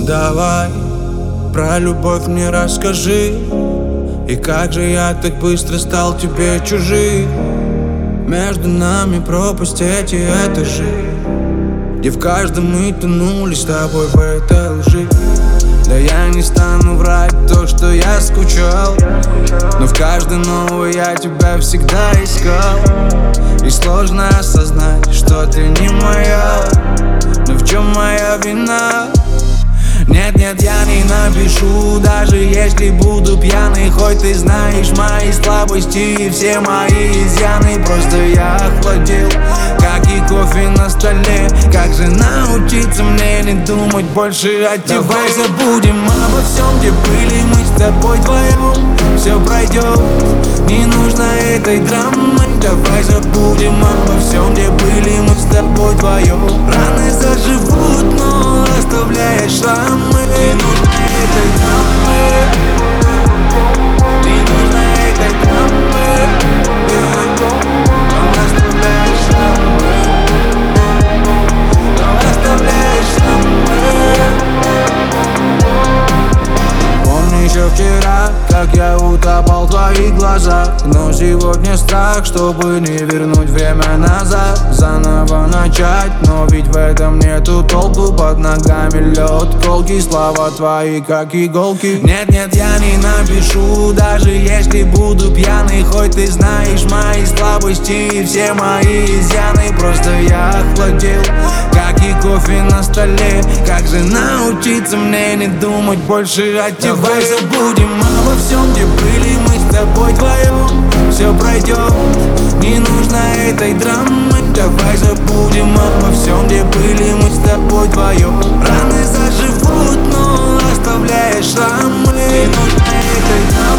Давай про любовь мне расскажи. И как же я так быстро стал тебе чужим? Между нами пропасть эти этажи, где в каждом мы тонули с тобой в этой лжи. Да я не стану врать то, что я скучал, но в каждой новой я тебя всегда искал. И сложно осознать, что ты не моя. Но в чем моя вина? Нет, я не напишу, даже если буду пьяный. Хоть ты знаешь мои слабости и все мои изъяны. Просто я охладел, как и кофе на столе. Как же научиться мне не думать больше о тебе? Давай забудем обо всем, где были мы с тобой вдвоем. Все пройдет, не нужно этой драмы. Давай забудем обо всем, где были мы с тобой вдвоем. Раны заживут, но оставляешь шрамы. Не нужно этой драмы, не нужно этой драмы. Но оставляешь шрамы, но оставляешь шрамы. Помню еще вчера, как я утопал в твоих глазах. Но сегодня страх, чтобы не вернуть время назад. Заново начать, но ведь в этом нету толку. Под ногами лед, колкие слова твои, как иголки. Нет, я не напишу, даже если буду пьяный. Хоть ты знаешь мои слабости и все мои изъяны. Просто я охладел, как и кофе на столе. Как же научиться мне не думать больше о тебе? Давай забудем обо всем, где были мы с тобой вдвоем. Все пройдет, не нужно этой драмы. Давай забудем обо всем, где были мы с тобой вдвоем. Раны заживут, но оставляешь шрамы. Не нужно этой драмы.